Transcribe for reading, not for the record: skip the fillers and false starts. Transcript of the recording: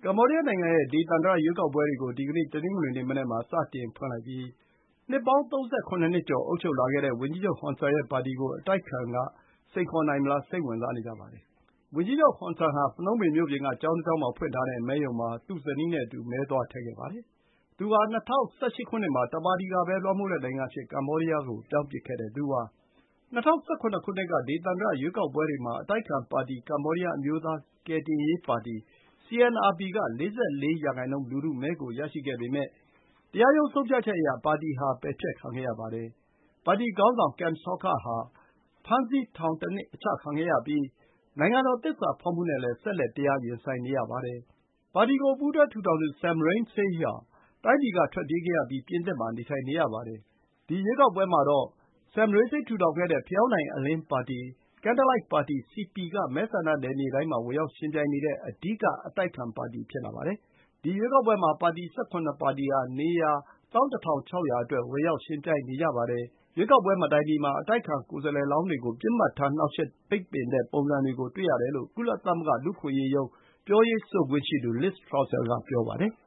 ကမ္ဘောဒီးယားနိုင်ငံရဲ့ဒေသန္တရရွေးကောက်ပွဲတွေကို ဒီကနေ့ တနင်္ဂနွေနေ့မနက်မှာ စတင်ဖွင့်လိုက်ပြီး နှစ်ပေါင်း ၃၇ နှစ်ကျော် အုပ်ချုပ်လာခဲ့တဲ့ ဝန်ကြီးချုပ်ဟွန်ဆန်ရဲ့ပါတီကို အတိုက်အခံက စိန်ခေါ်နိုင်မလား စိတ်ဝင်စားနေကြပါတယ်။ ဝန်ကြီးချုပ်ဟွန်ဆန်ဟာ ဖနုံပင်မြို့ပြင်က ကျောင်းတကျောင်းမှာဖွင့်ထားတဲ့မဲရုံမှာ သူ့ဇနီးနဲ့အတူ မဲသွားထည့်ခဲ့ပါတယ်။ သူဟာ ၂၀၁၈ ခုနှစ်မှာ တပါတီကပဲ လွှမ်းမိုးတဲ့နိုင်ငံအဖြစ် ကမ္ဘောဒီးယားကို ပြောင်းပစ်ခဲ့တဲ့သူပါ။ ၂၀၁၇ ခုနှစ်က ဒေသန္တရရွေးကောက်ပွဲတွေမှာ အတိုက်အခံပါတီ ကမ္ဘောဒီးယား အမျိုးသားကယ်တင်ရေးပါတီ CNRP က ၄၄ ရာခိုင်နှုန်း လူထုမဲကိုရရှိခဲ့ပေမဲ့ တရားရုံးဆုံးဖြတ်ချက်အရ ပါတီဟာ ပယ်ဖျက်ခံခဲ့ရပါတယ်။ ပါတီခေါင်းဆောင် Kem Sokha ဟာ ဖမ်းဆီးထောင် ၁ နှစ် အချခံခဲ့ရပြီး နိုင်ငံတော်သစ္စာဖောက်မှုနဲ့လည်း ဆက်လက် တရားရင်ဆိုင်နေရပါတယ်။ ပါတီကို ပူးတွဲထူထောင်သူ Sam Rainsy ဟာ တိုင်းပြည်ကထွက်ပြေးခဲ့ရပြီး ပြင်သစ်မှာ နေထိုင်နေရပါတယ်။ ဒီရွေးကောက်ပွဲမှာတော့ Sam Rainsy ထူထောင်ခဲ့တဲ့ ဖယောင်းတိုင်အလင်းပါတီ (Candlelight Party, CP) က မဲဆန္ဒနယ်မြေတိုင်းမှာ ဝင်ရောက်ယှဉ်ပြိုင်နေတဲ့ အဓိက အတိုက်အခံပါတီ ဖြစ်လာပါတယ်။ ဒီရွေးကောက်ပွဲမှာ ပါတီ ၁၇ ပါတီဟာ နေရာ ၁၁,၆၀၀ အတွက် ဝင်ရောက်ယှဉ်ပြိုင်နေကြပါတယ်။ ရွေးကောက်ပွဲမတိုင်မီမှာ အတိုက်အခံကိုယ်စားလှယ်လောင်းတွေကို ပစ်မှတ်ထား နှောင့်ယှက်ပိတ်ပင်တဲ့ပုံစံတွေကို တွေ့ရတယ်လို့ ကုလသမဂ္ဂလူ့အခွင့်အရေးရုံး ပြောရေးဆိုခွင့်ရှိသူ Liz Throssell က ပြောပါတယ်။